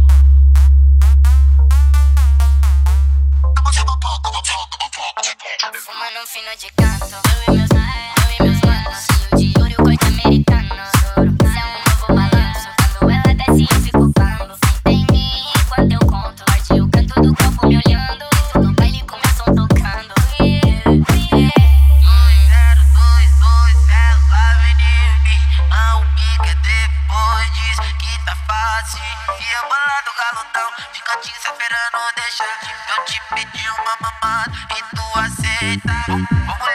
Fumando um fino de canto, eu e meus manos, cheio de ouro e o corte americano. Isso é um novo balanço, quando ela desce eu fico bambo. Senta em mim enquanto eu conto, morde o canto do copo me olhando. No baile com meu som tocando. 2022, ela vai venir em mim. Não, o que é depois diz que tá fácil. E eu bolado galudão, de cantinho se esperando deixar. Eu te pedi uma mamada e tu aceita. Vamos